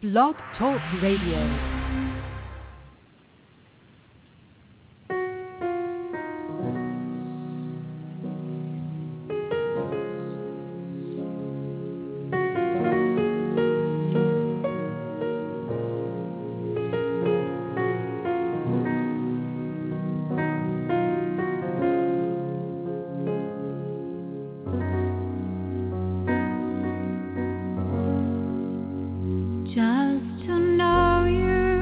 Blog Talk Radio. Just to know you.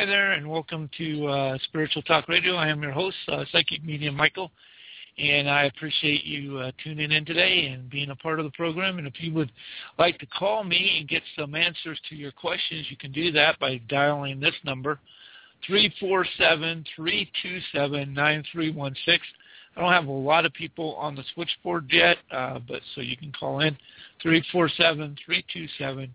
Hi there, and welcome to Spiritual Talk Radio. I am your host, Psychic Medium Michael, and I appreciate you tuning in today and being a part of the program. And if you would like to call me and get some answers to your questions, you can do that by dialing this number, 347-327-9316. I don't have a lot of people on the switchboard yet, but so you can call in, 347-327-9316.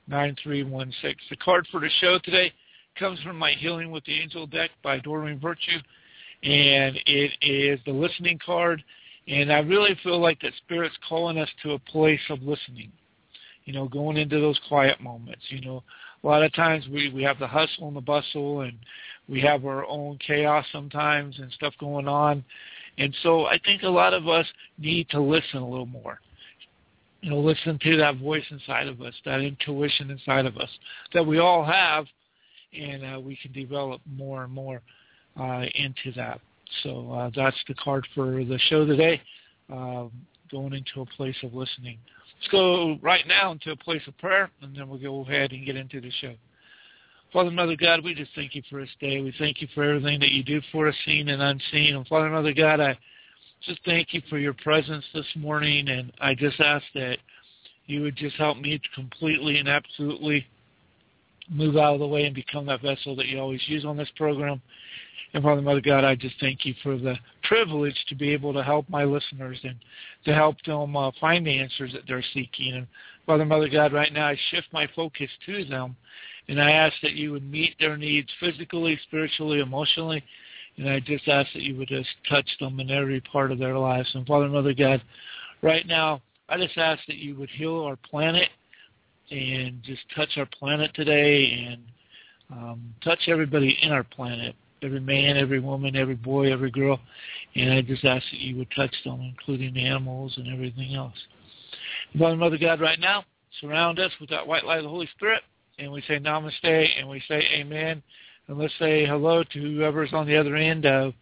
The card for the show today comes from my Healing with the Angel deck by Doreen Virtue, and it is the listening card. And I really feel like that Spirit's calling us to a place of listening, going into those quiet moments. A lot of times we have the hustle and the bustle, and we have our own chaos sometimes and stuff going on. And so I think a lot of us need to listen a little more. Listen to that voice inside of us, that intuition inside of us that we all have, and we can develop more and more into that. So that's the card for the show today, going into a place of listening. Let's go right now into a place of prayer, and then we'll go ahead and get into the show. Father, Mother God, we just thank you for this day. We thank you for everything that you do for us, seen and unseen. And Father, Mother God, I just thank you for your presence this morning, and I just ask that you would just help me to completely and absolutely move out of the way and become that vessel that you always use on this program. And Father, Mother God, I just thank you for the privilege to be able to help my listeners and to help them find the answers that they're seeking. And Father, Mother God, right now I shift my focus to them, and I ask that you would meet their needs physically, spiritually, emotionally. And I just ask that you would just touch them in every part of their lives. And Father, Mother God, right now I just ask that you would heal our planet and just touch our planet today, and touch everybody in our planet, every man, every woman, every boy, every girl. And I just ask that you would touch them, including the animals and everything else. And Father, Mother God, right now, surround us with that white light of the Holy Spirit, and we say namaste, and we say amen. And let's say hello to whoever's on the other end of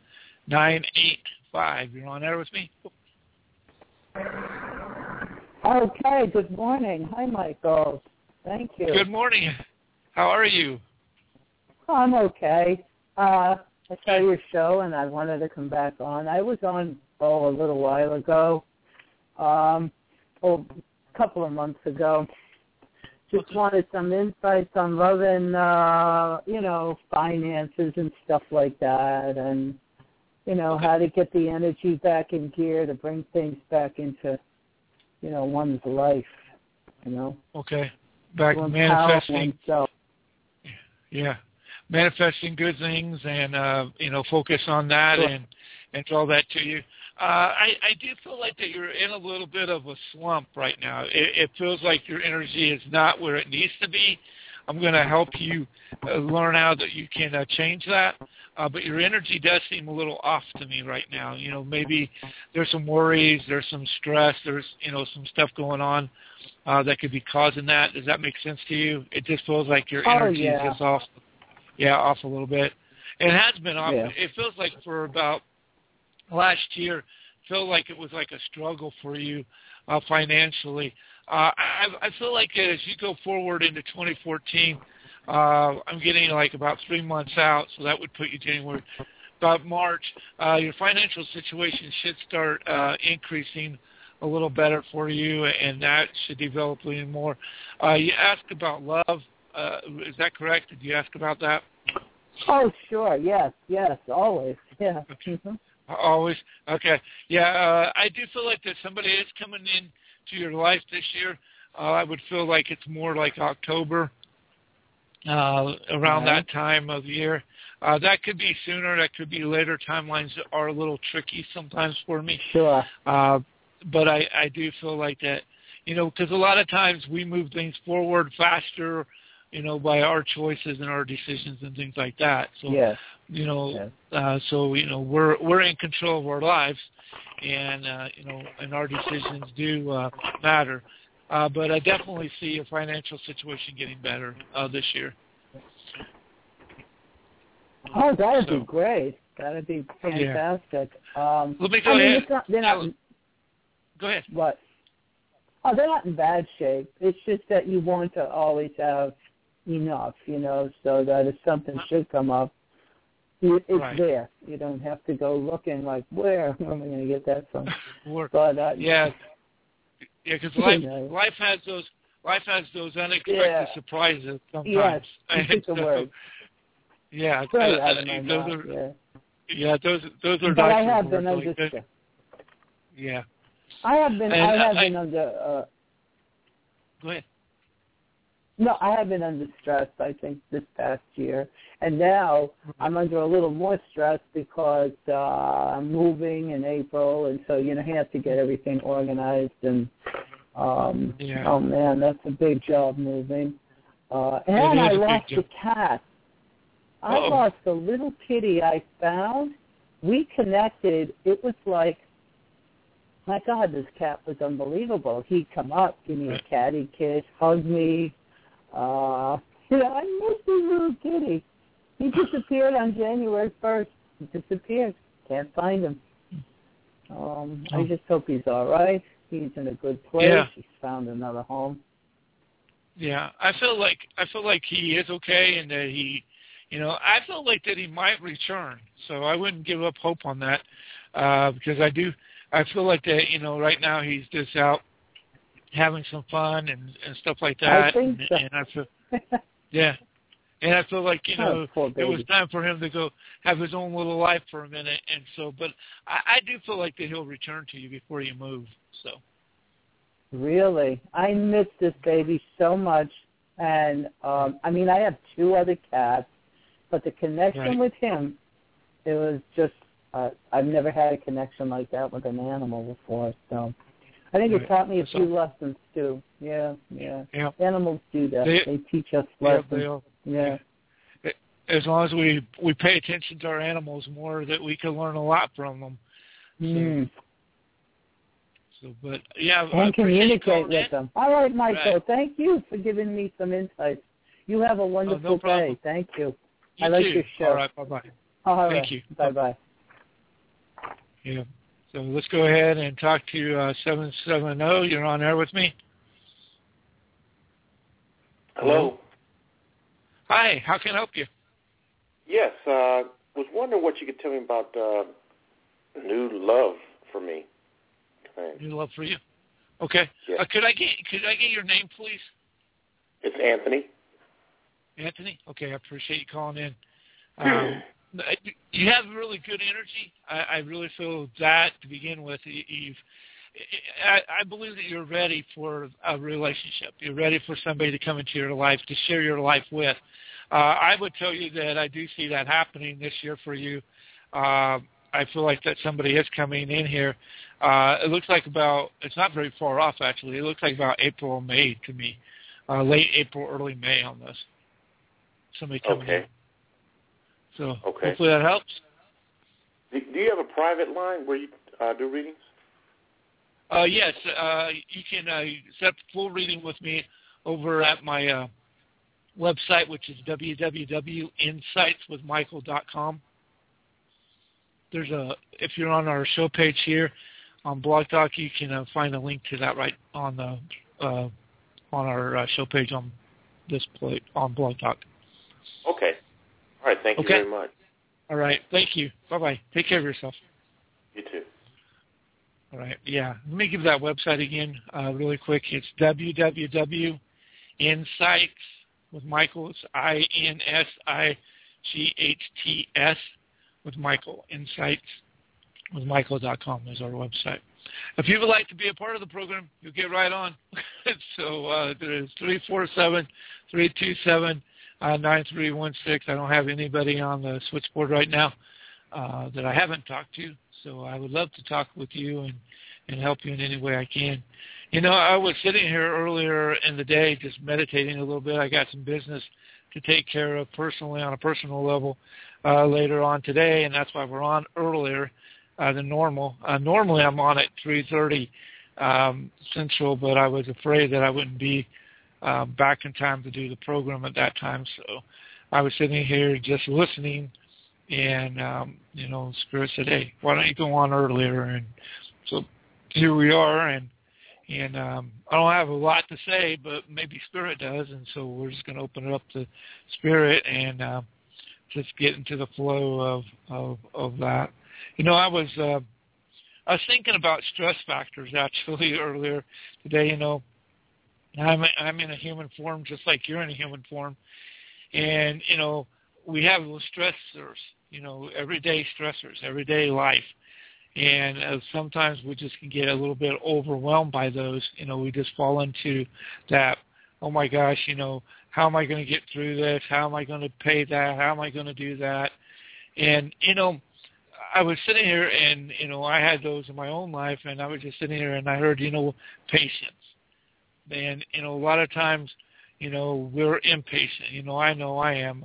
985. You're on air with me? Okay, good morning. Hi, Michael. Thank you. Good morning. How are you? I'm okay. I saw your show, and I wanted to come back on. I was on, a little while ago, a couple of months ago. Just wanted some insights on love and, finances and stuff like that, and, how to get the energy back in gear to bring things back into, one's life, Okay. Back to manifesting. Yeah. Manifesting good things and, focus on that, sure, and draw that to you. I do feel like that you're in a little bit of a slump right now. It feels like your energy is not where it needs to be. I'm going to help you learn how that you can change that. But your energy does seem a little off to me right now. Maybe there's some worries, there's some stress, there's, some stuff going on that could be causing that. Does that make sense to you? It just feels like your energy is just off. Yeah, off a little bit. It has been off. Yeah. It feels like for about last year, felt like it was like a struggle for you financially. I feel like as you go forward into 2014, I'm getting like about 3 months out, so that would put you January. About March, your financial situation should start increasing a little better for you, and that should develop even more. You asked about love. Is that correct? Did you ask about that? Oh, sure. Yes, always. Yeah. Okay. Always? Okay. Yeah, I do feel like that somebody is coming in to your life this year. I would feel like it's more like October, around that time of the year. That could be sooner. That could be later. Timelines are a little tricky sometimes for me. Sure. But I do feel like that, because a lot of times we move things forward faster, by our choices and our decisions and things like that. So, yes. We're in control of our lives, and, and our decisions do matter. But I definitely see your financial situation getting better this year. Oh, that would be great. That would be fantastic. Yeah. Let me go ahead. Go ahead. What? Oh, they're not in bad shape. It's just that you want to always have, enough, so that if something should come up, it's there. You don't have to go looking like, where am I going to get that from? But, because life has those unexpected surprises sometimes. Yes, you took the word. Yeah, right out of my mouth, those are. But I have been under stress. Yeah, I have been under. Go ahead. No, I have been under stress, I think, this past year. And now I'm under a little more stress because I'm moving in April, and so, you have to get everything organized. And, oh, man, that's a big job moving. And I lost a cat. I lost a little kitty I found. We connected. It was like, my God, this cat was unbelievable. He'd come up, give me a catty kiss, hug me. I miss this little kitty. He disappeared on January 1st. He disappeared. Can't find him. I just hope he's all right. He's in a good place. Yeah. He's found another home. Yeah, I feel like he is okay, and that he, I feel like that he might return. So I wouldn't give up hope on that because I feel like that, right now he's just out having some fun and stuff like that. I think so. And I feel, and I feel like, it was time for him to go have his own little life for a minute. And so, but I do feel like that he'll return to you before you move. So. Really? I miss this baby so much. And, I have 2 other cats, but the connection with him, it was just, I've never had a connection like that with an animal before. So I think it taught me a few lessons, too. Yeah. Animals do that. They teach us lessons. Yeah. As long as we pay attention to our animals more, that we can learn a lot from them. So, but and communicate with them. All right, Michael. Right. Thank you for giving me some insights. You have a wonderful day. Thank you. I like your show. All right. Bye-bye. All Thank you. Bye-bye. Yeah. So let's go ahead and talk to 770. You're on air with me. Hello. Hi. How can I help you? Yes. Was wondering what you could tell me about new love for me. Thanks. New love for you. Okay. Yes. Could I get your name, please? It's Anthony. Anthony? Okay. I appreciate you calling in. You have really good energy. I really feel that to begin with. I believe that you're ready for a relationship. You're ready for somebody to come into your life, to share your life with. I would tell you that I do see that happening this year for you. I feel like that somebody is coming in here. It looks like it's not very far off, actually. It looks like about April or May to me. Late April, early May on this. Somebody coming in. So hopefully that helps. Do you have a private line where you do readings? Yes. You can set up full reading with me over at my website, which is www.insightswithmichael.com. If you're on our show page here on Blog Talk, you can find a link to that right on our show page on this plate on Blog Talk. Okay. All right. Thank you very much. All right. Thank you. Bye-bye. Take care of yourself. You too. All right. Yeah. Let me give that website again really quick. It's www.insights with Michael. It's INSIGHTS with Michael. Insights with Michael.com is our website. If you would like to be a part of the program, you'll get right on. So there's 347-327-9316. I don't have anybody on the switchboard right now that I haven't talked to, so I would love to talk with you and help you in any way I can. I was sitting here earlier in the day just meditating a little bit. I got some business to take care of personally on a personal level later on today, and that's why we're on earlier than normal. Normally I'm on at 3:30 Central, but I was afraid that I wouldn't be back in time to do the program at that time. So I was sitting here just listening, and, Spirit said, hey, why don't you go on earlier? And so here we are, and, And I don't have a lot to say, but maybe Spirit does, and so we're just going to open it up to Spirit and just get into the flow of that. You know, I was thinking about stress factors actually earlier today. You know, I'm in a human form just like you're in a human form, and you know, we have those stressors. You know, everyday stressors, everyday life. And sometimes we just can get a little bit overwhelmed by those. You know, we just fall into that, oh, my gosh, you know, how am I going to get through this? How am I going to pay that? How am I going to do that? And, you know, I was sitting here and, you know, I had those in my own life, and I was just sitting here and I heard, you know, patience. And, you know, a lot of times, you know, we're impatient. You know I am.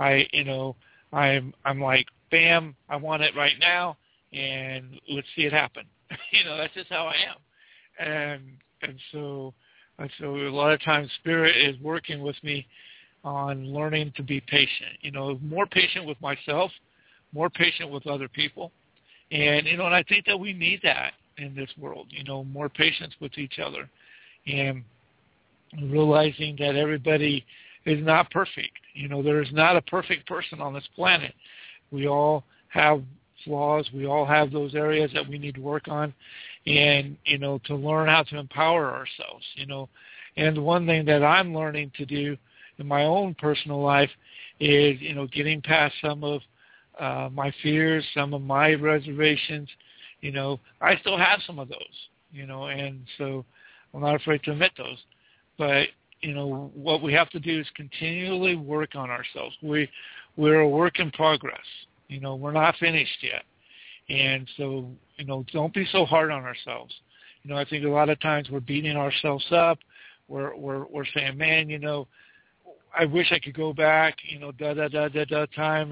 I'm like, bam, I want it right now. And let's see it happen. You know, that's just how I am. And so a lot of times Spirit is working with me on learning to be patient. You know, more patient with myself, more patient with other people. And, you know, and I think that we need that in this world, you know, more patience with each other. And realizing that everybody is not perfect. You know, there is not a perfect person on this planet. We all have flaws. We all have those areas that we need to work on, and, you know, to learn how to empower ourselves, you know. And the one thing that I'm learning to do in my own personal life is, you know, getting past some of my fears, some of my reservations. You know, I still have some of those, you know, and so I'm not afraid to admit those. But, you know, what we have to do is continually work on ourselves. We're a work in progress. You know, we're not finished yet. And so, you know, don't be so hard on ourselves. You know, I think a lot of times we're beating ourselves up. We're saying, man, you know, I wish I could go back, you know, time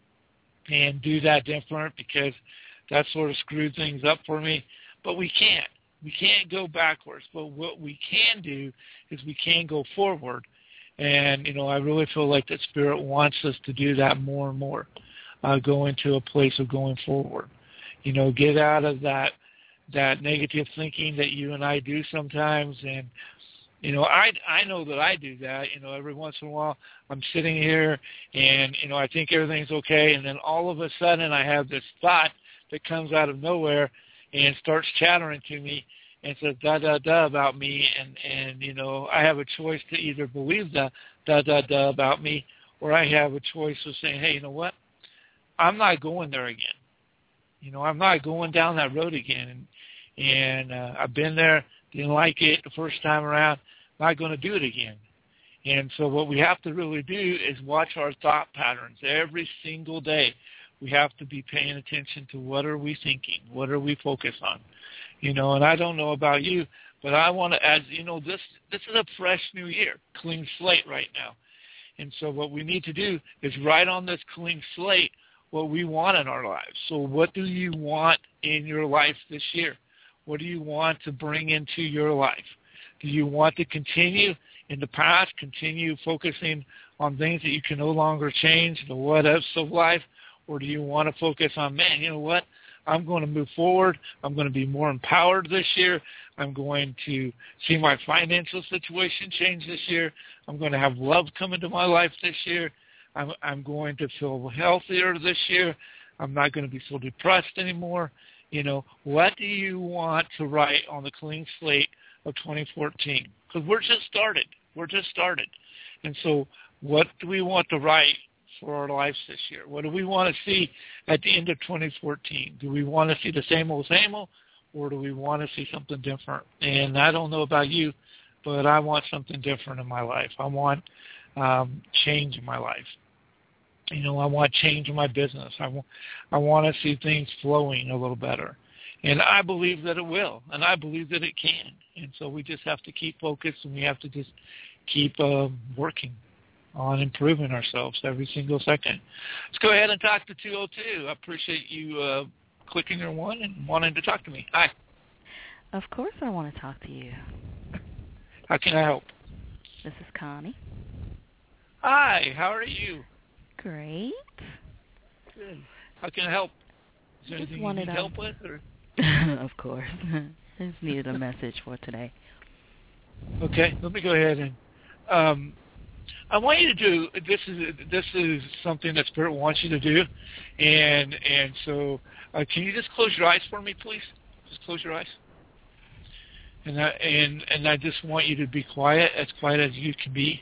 and do that different because that sort of screwed things up for me. But we can't. We can't go backwards. But what we can do is we can go forward. And, you know, I really feel like that Spirit wants us to do that more and more. Go into a place of going forward. You know, get out of that negative thinking that you and I do sometimes. And, you know, I know that I do that. You know, every once in a while I'm sitting here and, you know, I think everything's okay. And then all of a sudden I have this thought that comes out of nowhere and starts chattering to me and says da-da-da about me. And, you know, I have a choice to either believe the da-da-da about me, or I have a choice of saying, hey, you know what? I'm not going there again. You know, I'm not going down that road again. And I've been there, didn't like it the first time around, not going to do it again. And so what we have to really do is watch our thought patterns every single day. We have to be paying attention to what are we thinking, what are we focused on. You know, and I don't know about you, but I want to, as you know, this is a fresh new year, clean slate right now. And so what we need to do is write on this clean slate what we want in our lives. So what do you want in your life this year? What do you want to bring into your life? Do you want to continue in the past, continue focusing on things that you can no longer change, the what-ifs of life? Or do you want to focus on, man, you know what? I'm going to move forward. I'm going to be more empowered this year. I'm going to see my financial situation change this year. I'm going to have love come into my life this year. I'm going to feel healthier this year. I'm not going to be so depressed anymore. You know, what do you want to write on the clean slate of 2014? Because we're just started. And so what do we want to write for our lives this year? What do we want to see at the end of 2014? Do we want to see the same old, or do we want to see something different? And I don't know about you, but I want something different in my life. I want change in my life. You know, I want change in my business. I want to see things flowing a little better. And I believe that it will, and I believe that it can. And so we just have to keep focused, and we have to just keep working on improving ourselves every single second. Let's go ahead and talk to 202. I appreciate you clicking your one and wanting to talk to me. Hi. Of course I want to talk to you. How can I help? This is Connie. Hi, how are you? Great. Good. How can I help? Is there anything you need help with? Or? Of course. I just needed a message for today. Okay, let me go ahead and I want you to do this is something that Spirit wants you to do, and so can you just close your eyes for me, please? Just close your eyes. And I just want you to be quiet as you can be.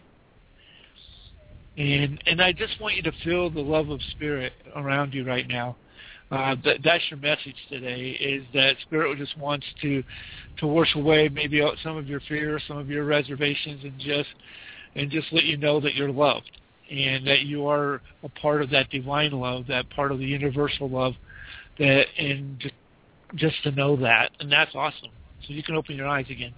And I just want you to feel the love of Spirit around you right now. That's your message today, is that Spirit just wants to wash away maybe some of your fears, some of your reservations, and just let you know that you're loved and that you are a part of that divine love, that part of the universal love, and just to know that, and that's awesome. So you can open your eyes again.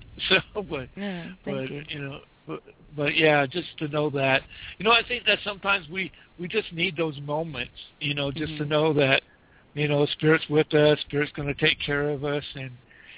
Thank you. But yeah, just to know that. I think that sometimes we just need those moments, just to know that, Spirit's with us, Spirit's going to take care of us, and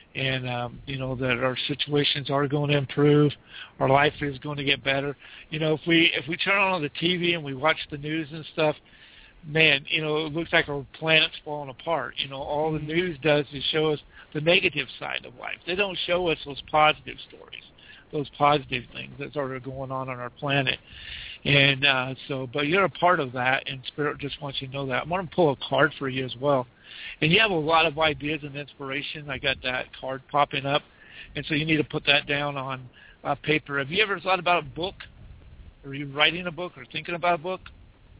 that our situations are going to improve, our life is going to get better. If we turn on the TV and we watch the news and stuff, man, it looks like our planet's falling apart. All the news does is show us the negative side of life. They don't show us those positive stories, those positive things that are going on our planet. And but you're a part of that, and Spirit just wants you to know that. I'm going to pull a card for you as well. And you have a lot of ideas and inspiration. I got that card popping up. And so you need to put that down on paper. Have you ever thought about a book? Are you writing a book or thinking about a book?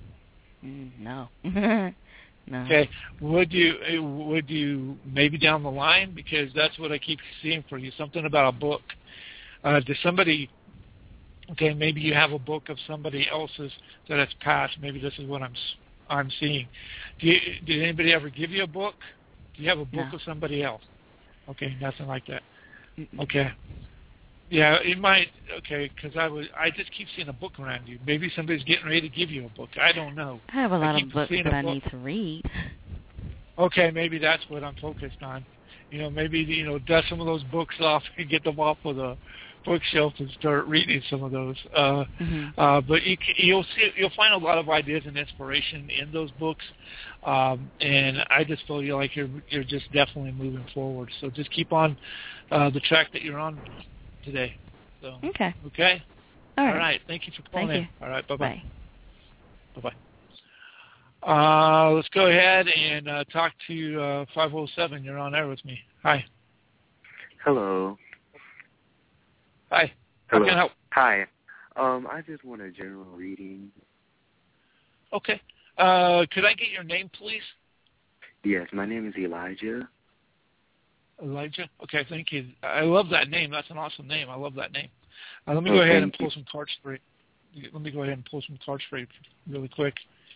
No. No. Okay. Would you maybe down the line? Because that's what I keep seeing for you, something about a book. Does somebody... Okay, maybe you have a book of somebody else's that has passed. Maybe this is what I'm seeing. Did anybody ever give you a book? Do you have a book of somebody else? Okay, nothing like that. Okay. Yeah, it might. Okay, because I just keep seeing a book around you. Maybe somebody's getting ready to give you a book. I don't know. I have a lot of books that I need to read. Okay, maybe that's what I'm focused on. Maybe dust some of those books off and get them off of the bookshelf and start reading some of those. But you'll find a lot of ideas and inspiration in those books, and I just feel like you're just definitely moving forward. So just keep on the track that you're on today. So, okay. Okay. All right. Thank you for calling in. All right. Bye-bye. Bye. Bye-bye. Let's go ahead and talk to 507. You're on air with me. Hi. Hello. Hi. Hello. How can I help? Hi. I just want a general reading. Okay. Could I get your name, please? Yes, my name is Elijah. Elijah? Okay, thank you. I love that name. That's an awesome name. I love that name. Let me go ahead and pull some cards for you. Really quick.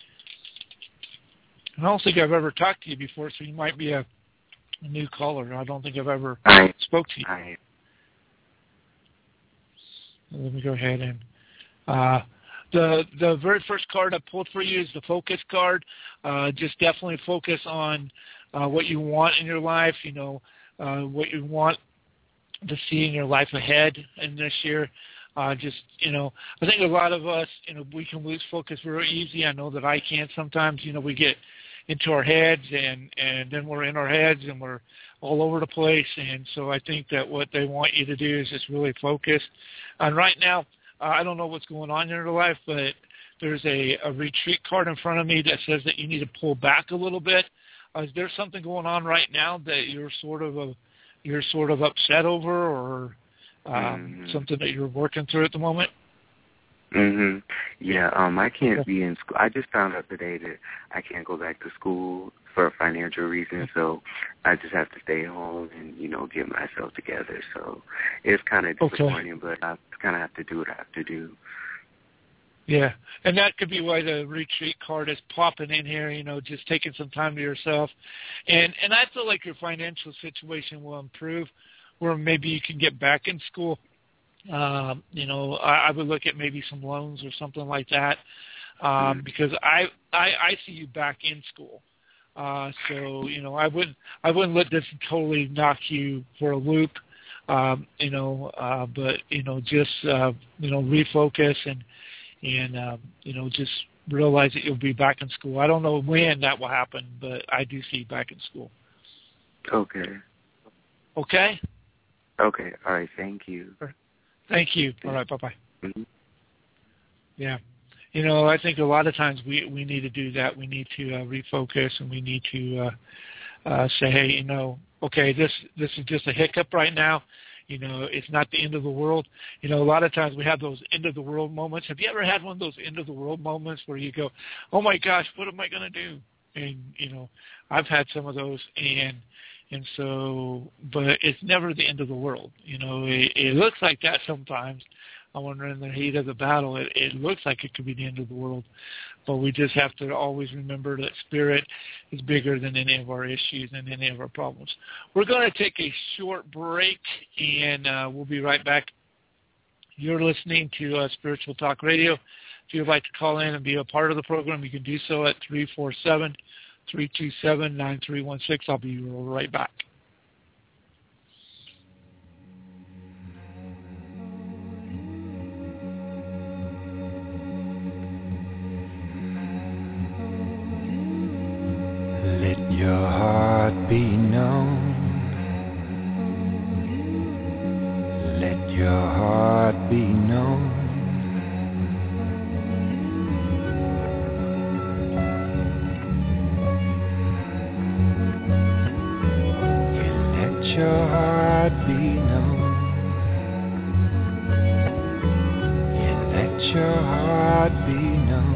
I don't think I've ever talked to you before, so you might be a new caller. I don't think I've ever spoke to you. Hi. Let me go ahead and the very first card I pulled for you is the focus card. Just definitely focus on what you want in your life. What you want to see in your life ahead in this year. I think a lot of us, we can lose focus very easy. I know that I can sometimes. We get into our heads and then we're in our heads and we're all over the place. And so I think that what they want you to do is just really focus. And right now, I don't know what's going on in your life, but there's a retreat card in front of me that says that you need to pull back a little bit. Is there something going on right now that you're sort of upset over, or something that you're working through at the moment? Yeah, I can't be in school. I just found out today that I can't go back to school for financial reasons, so I just have to stay home and, get myself together. So it's kind of disappointing, but I kind of have to do what I have to do. Yeah, and that could be why the retreat card is popping in here, just taking some time to yourself. And I feel like your financial situation will improve, where maybe you can get back in school. I would look at maybe some loans or something like that, because I see you back in school. So I wouldn't let this totally knock you for a loop, but just refocus and just realize that you'll be back in school. I don't know when that will happen, but I do see you back in school. Okay. Okay? Okay. All right. Thank you. Thank you. All right. Bye-bye. Mm-hmm. Yeah. I think a lot of times we need to do that. We need to refocus, and we need to say, hey, okay, this is just a hiccup right now. It's not the end of the world. A lot of times we have those end of the world moments. Have you ever had one of those end of the world moments where you go, oh my gosh, what am I going to do? And, I've had some of those, and so, but it's never the end of the world. It looks like that sometimes. I wonder, in the heat of the battle, it looks like it could be the end of the world. But we just have to always remember that Spirit is bigger than any of our issues and any of our problems. We're going to take a short break, and we'll be right back. You're listening to Spiritual Talk Radio. If you'd like to call in and be a part of the program, you can do so at 347-327-9316. I'll be right back. Let your heart be known. Let your heart be known. Let your heart be known. Let your heart be known.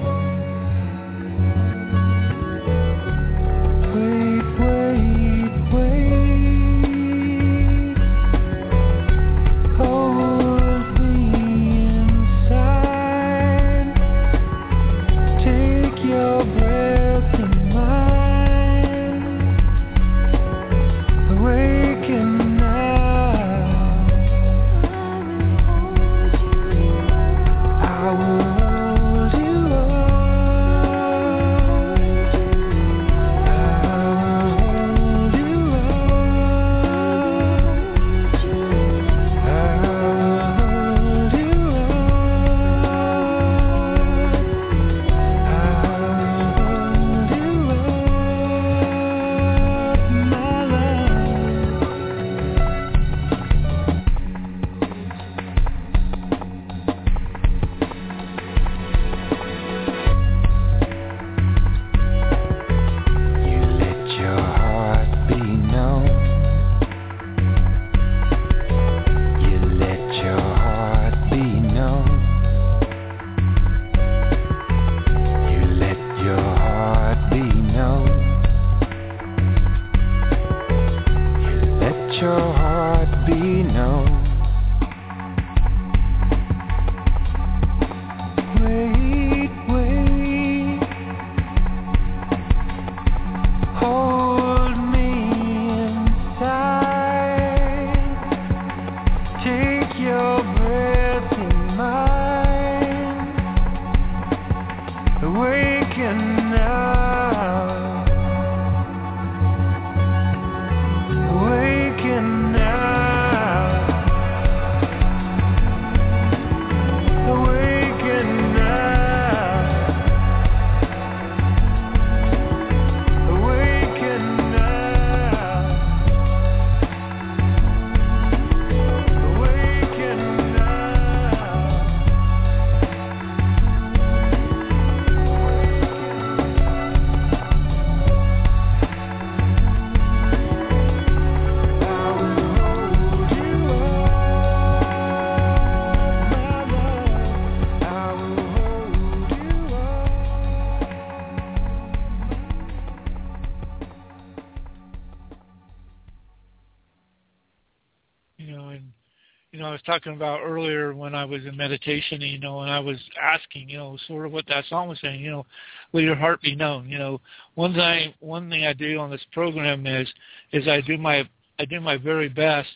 I was talking about earlier when I was in meditation, and I was asking, sort of what that song was saying, let your heart be known. One thing I do on this program is I do my very best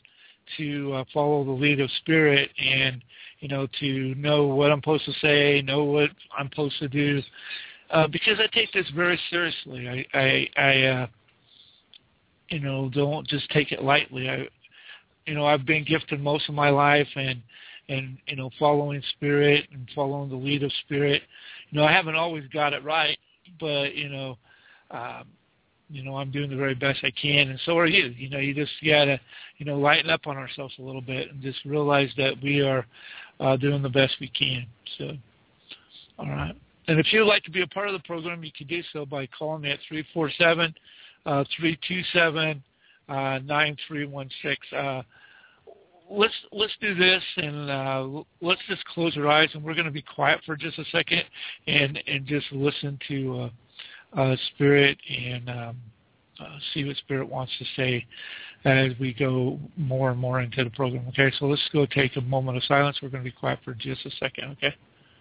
to follow the lead of Spirit and, to know what I'm supposed to say, know what I'm supposed to do, because I take this very seriously. I don't just take it lightly. I've been gifted most of my life and following Spirit and following the lead of Spirit. I haven't always got it right, but, I'm doing the very best I can, and so are you. You just got to, lighten up on ourselves a little bit and just realize that we are doing the best we can. So, all right. And if you'd like to be a part of the program, you can do so by calling me at 347-327-9316. Let's do this, and let's just close our eyes, and we're going to be quiet for just a second and just listen to Spirit and see what Spirit wants to say as we go more and more into the program. Okay, so let's go take a moment of silence. We're going to be quiet for just a second, okay?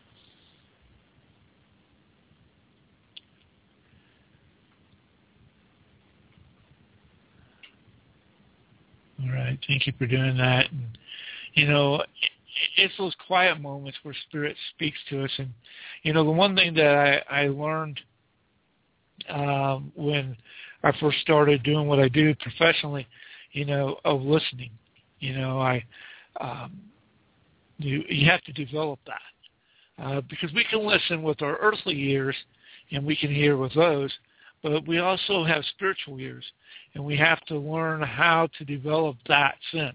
All right, thank you for doing that. And, it's those quiet moments where Spirit speaks to us. And, the one thing that I learned when I first started doing what I do professionally, of listening, you have to develop that because we can listen with our earthly ears and we can hear with those, but we also have spiritual ears, and we have to learn how to develop that sense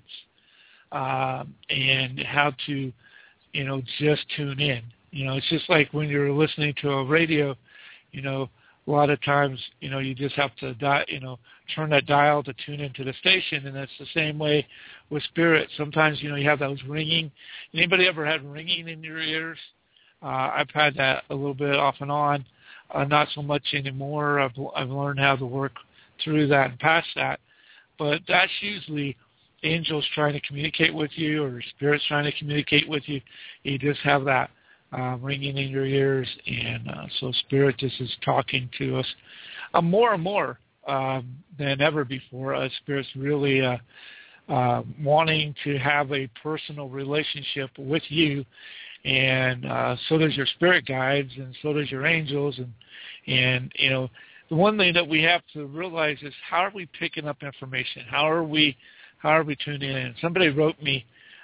and how to, just tune in. It's just like when you're listening to a radio, a lot of times, you just have to, turn that dial to tune into the station, and that's the same way with Spirit. Sometimes, you have those ringing. Anybody ever had ringing in your ears? I've had that a little bit off and on. Not so much anymore. I've learned how to work through that and past that. But that's usually angels trying to communicate with you, or spirits trying to communicate with you. You just have that ringing in your ears, and so Spirit just is talking to us more and more than ever before. Spirit's really wanting to have a personal relationship with you. And so does your spirit guides, and so does your angels. And the one thing that we have to realize is, how are we picking up information? How are we tuning in? Somebody wrote me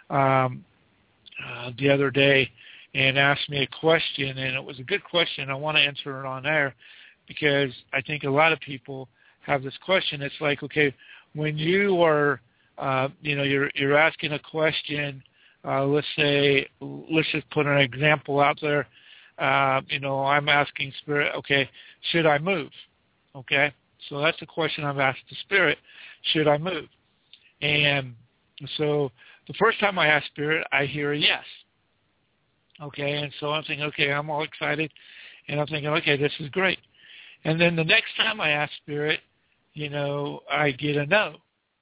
the other day and asked me a question, and it was a good question. I want to answer it on air because I think a lot of people have this question. It's like, okay, when you are, you're asking a question. Let's just put an example out there. I'm asking Spirit, okay, should I move? Okay, so that's the question I've asked the Spirit, should I move? And so the first time I ask Spirit, I hear a yes. Okay, and so I'm thinking, okay, I'm all excited, and I'm thinking, okay, this is great. And then the next time I ask Spirit, I get a no.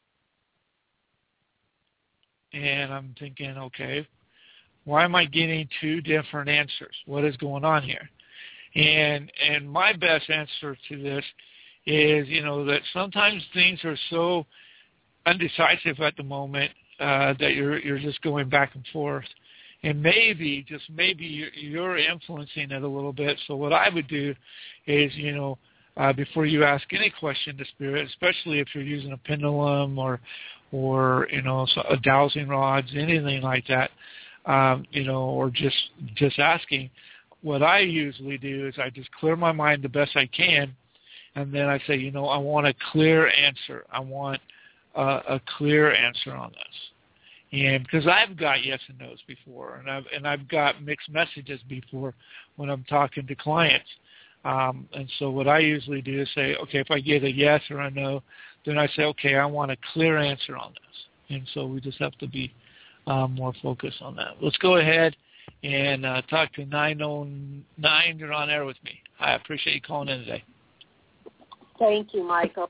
And I'm thinking, okay, why am I getting two different answers? What is going on here? And my best answer to this is, that sometimes things are so undecisive at the moment that you're just going back and forth. And maybe, just maybe, you're influencing it a little bit. So what I would do is, before you ask any question to Spirit, especially if you're using a pendulum or a dowsing rods, anything like that, or just asking, what I usually do is I just clear my mind the best I can, and then I say, I want a clear answer. I want a clear answer on this. And because I've got yes and no's before, and I've got mixed messages before when I'm talking to clients. And so what I usually do is say, okay, if I get a yes or a no, then I say, okay, I want a clear answer on this. And so we just have to be more focused on that. Let's go ahead and talk to 909. You're on air with me. I appreciate you calling in today. Thank you, Michael.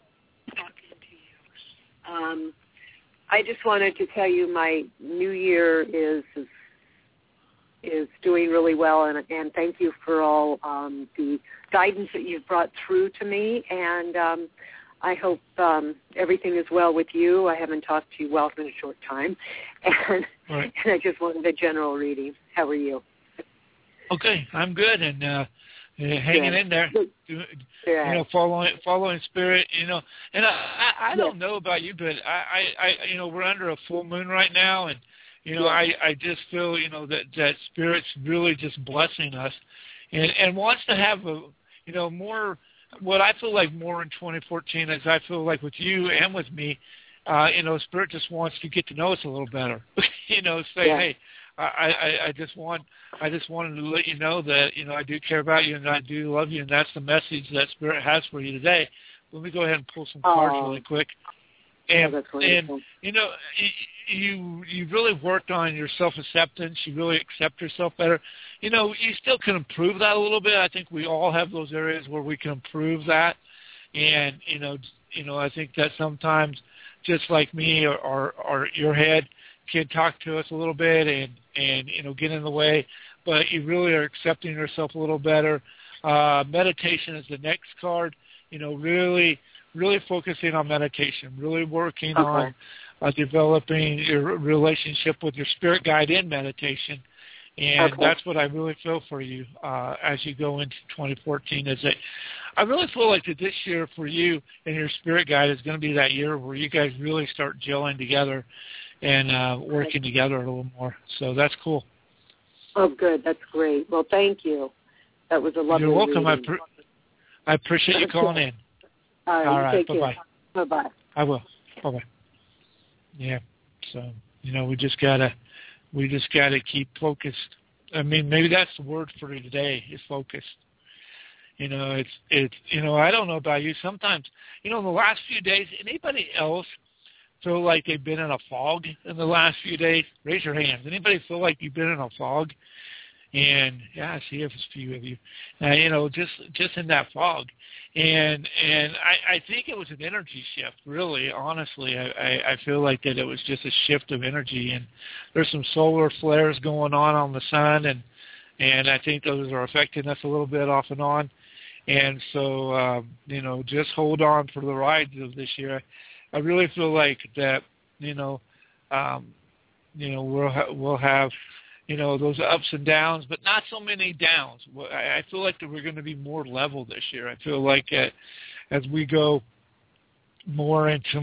I just wanted to tell you my new year is doing really well, and thank you for all the guidance that you've brought through to me, and I hope everything is well with you. I haven't talked to you well in a short time, and, right. And I just wanted a general reading. How are you? Okay, I'm good, and hanging in there, following Spirit, and I don't know about you, but I we're under a full moon right now, and I just feel that Spirit's really just blessing us, and wants to have a more what I feel like more in 2014 is I feel like with you and with me, Spirit just wants to get to know us a little better. Hey, I just wanted to let you know that, I do care about you and I do love you, and that's the message that Spirit has for you today. Let me go ahead and pull some cards really quick. And you really worked on your self-acceptance. You really accept yourself better. You still can improve that a little bit. I think we all have those areas where we can improve that. And, I think that sometimes, just like me or your head can talk to us a little bit and get in the way, but you really are accepting yourself a little better. Meditation is the next card. Really focusing on meditation, really working on developing your relationship with your spirit guide in meditation. And that's what I really feel for you as you go into 2014. I really feel like that this year for you and your spirit guide is going to be that year where you guys really start gelling together and working together a little more. So that's cool. Oh, good. That's great. Well, thank you. That was a lovely You're welcome. reading. I appreciate you calling in. All right. Bye-bye. Bye-bye. I will. Bye-bye. Yeah. So, we just gotta keep focused. I mean, maybe that's the word for today is focused. It's I don't know about you. Sometimes, in the last few days, anybody else feel like they've been in a fog in the last few days? Raise your hands. Anybody feel like you've been in a fog? And I see a few of you, just in that fog, and I think it was an energy shift. Really, honestly, I feel like that it was just a shift of energy, and there's some solar flares going on the sun, and I think those are affecting us a little bit off and on, and so just hold on for the ride of this year. I really feel like that we'll have those ups and downs, but not so many downs. I feel like that we're going to be more level this year. I feel like as we go more into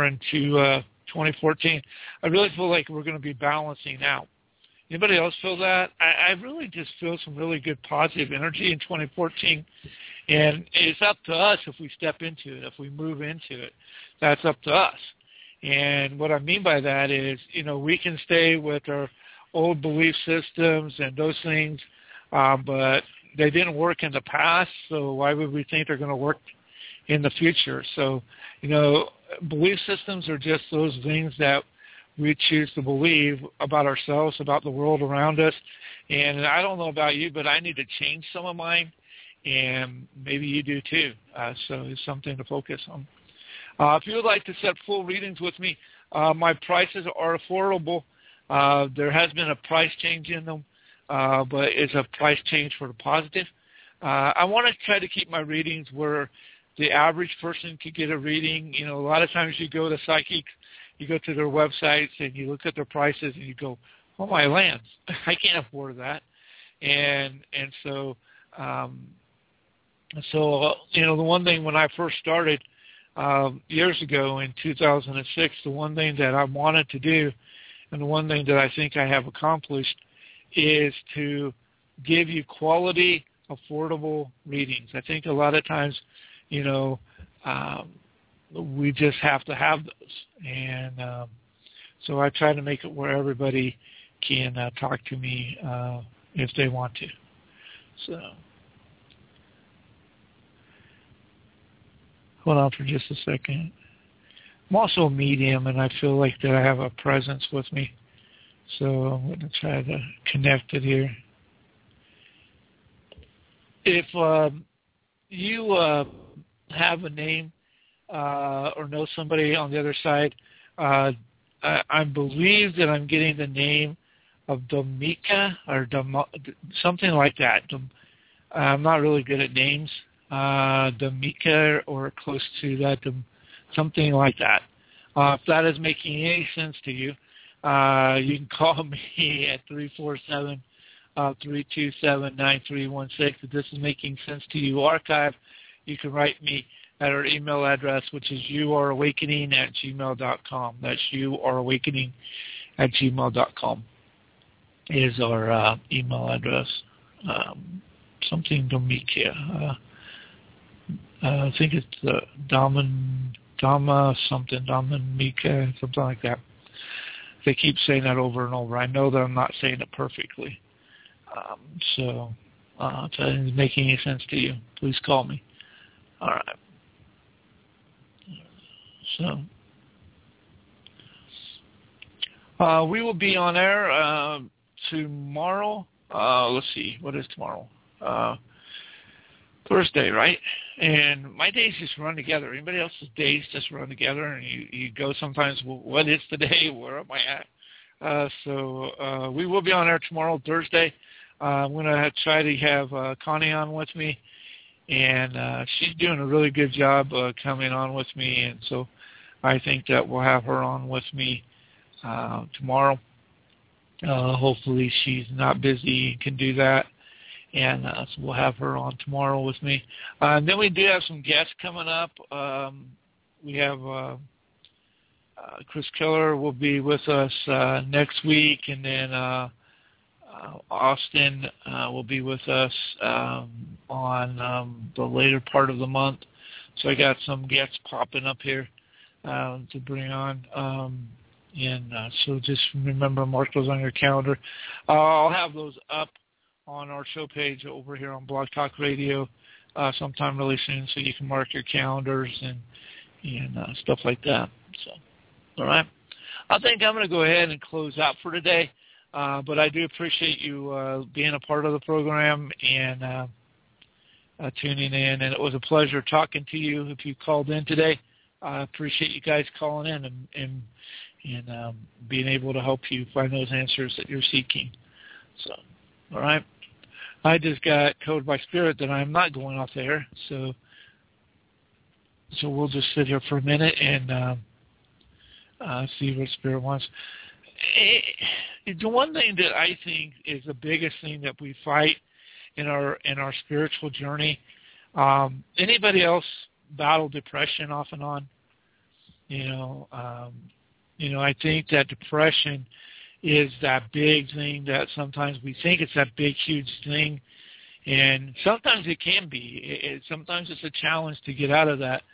2014, I really feel like we're going to be balancing out. Anybody else feel that? I really just feel some really good positive energy in 2014, and it's up to us if we step into it, if we move into it. That's up to us. And what I mean by that is, we can stay with our old belief systems and those things, but they didn't work in the past, so why would we think they're going to work in the future? So, belief systems are just those things that we choose to believe about ourselves, about the world around us. And I don't know about you, but I need to change some of mine, and maybe you do too. So it's something to focus on. If you would like to set full readings with me, my prices are affordable. There has been a price change in them, but it's a price change for the positive. I want to try to keep my readings where the average person could get a reading. A lot of times you go to psychics, you go to their websites, and you look at their prices, and you go, oh, my lands, I can't afford that. And so, the one thing when I first started years ago in 2006, the one thing that I wanted to do, and the one thing that I think I have accomplished, is to give you quality, affordable readings. I think a lot of times, we just have to have those. And so I try to make it where everybody can talk to me if they want to. So hold on for just a second. I'm also a medium, and I feel like that I have a presence with me. So I'm going to try to connect it here. If you have a name or know somebody on the other side, I believe that I'm getting the name of Domika or something like that. I'm not really good at names. Domika or close to that, something like that. If that is making any sense to you, you can call me at 347-327-9316. If this is making sense to you, archive, you can write me at our email address, which is yourawakening@gmail.com. That's yourawakening@gmail.com is our email address. Something Domika. I think it's Dominica, something like that. They keep saying that over and over. I know that I'm not saying it perfectly. So if that doesn't make any sense to you, please call me. All right. So we will be on air tomorrow. Let's see, what is tomorrow? Thursday, right? And my days just run together. Anybody else's days just run together, and you go sometimes, well, what is the day? Where am I at? So we will be on air tomorrow, Thursday. I'm going to try to have Connie on with me, and she's doing a really good job coming on with me, and so I think that we'll have her on with me tomorrow. Hopefully she's not busy and can do that. And so we'll have her on tomorrow with me. And then we do have some guests coming up. We have Chris Keller will be with us next week, and then Austin will be with us on the later part of the month. So I got some guests popping up here to bring on. So just remember, mark those on your calendar. I'll have those up on our show page over here on Blog Talk Radio sometime really soon, so you can mark your calendars and stuff like that. So, all right. I think I'm going to go ahead and close out for today, but I do appreciate you being a part of the program and tuning in, and it was a pleasure talking to you. If you called in today, I appreciate you guys calling in and being able to help you find those answers that you're seeking. So, all right. I just got told by Spirit that I'm not going off the air, so we'll just sit here for a minute and see what Spirit wants. The one thing that I think is the biggest thing that we fight in our spiritual journey, anybody else battle depression off and on? I think that depression is that big thing that sometimes we think it's that big, huge thing. And sometimes it can be. Sometimes it's a challenge to get out of that.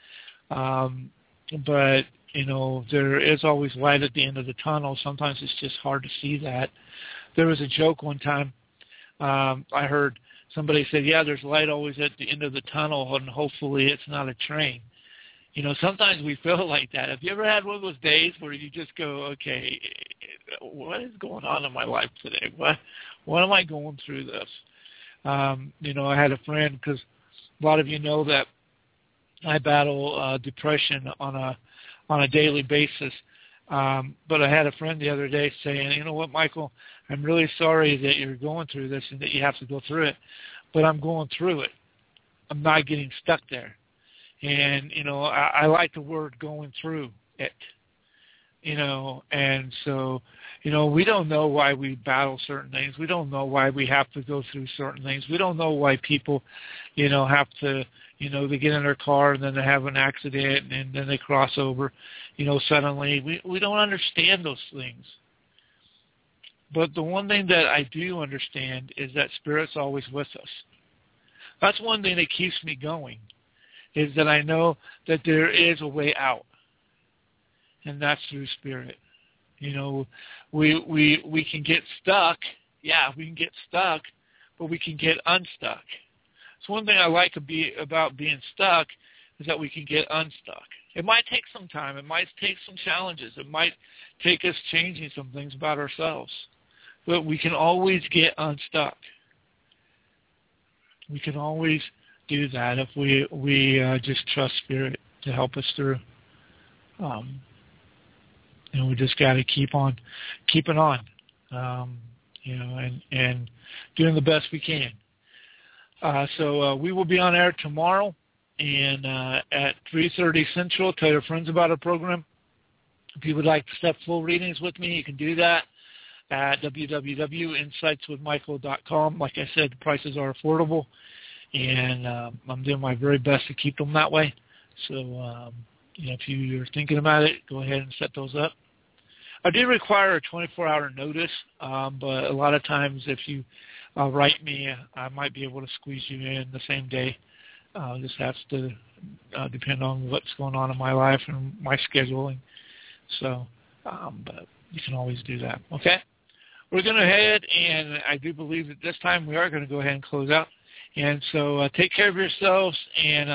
But, there is always light at the end of the tunnel. Sometimes it's just hard to see that. There was a joke one time. I heard somebody say, yeah, there's light always at the end of the tunnel, and hopefully it's not a train. Sometimes we feel like that. Have you ever had one of those days where you just go, okay, what is going on in my life today? What am I going through this? I had a friend, because a lot of you know that I battle depression on a daily basis. But I had a friend the other day saying, you know what, Michael, I'm really sorry that you're going through this and that you have to go through it, but I'm going through it. I'm not getting stuck there. And, I like the word going through it, and so, we don't know why we battle certain things. We don't know why we have to go through certain things. We don't know why people, have to, they get in their car and then they have an accident and then they cross over, suddenly. We don't understand those things. But the one thing that I do understand is that Spirit's always with us. That's one thing that keeps me going, is that I know that there is a way out, and that's through Spirit. We can get stuck. Yeah, we can get stuck, but we can get unstuck. So one thing I like about being stuck is that we can get unstuck. It might take some time. It might take some challenges. It might take us changing some things about ourselves, but we can always get unstuck. We can always do that if we just trust Spirit to help us through. We just got to keep on keeping on, and doing the best we can. So we will be on air tomorrow, and at 3:30 Central. Tell your friends about our program. If you would like to set full readings with me, you can do that at www.insightswithmichael.com. Like I said, the prices are affordable, and I'm doing my very best to keep them that way. So, if you're thinking about it, go ahead and set those up. I do require a 24-hour notice, but a lot of times if you write me, I might be able to squeeze you in the same day. Just have to depending on what's going on in my life and my scheduling. So, but you can always do that. Okay? We're going to head, and I do believe that this time we are going to go ahead and close out. And so take care of yourselves, and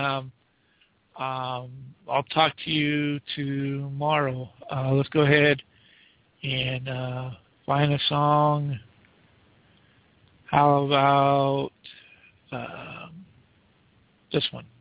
I'll talk to you tomorrow. Let's go ahead and find a song. How about this one?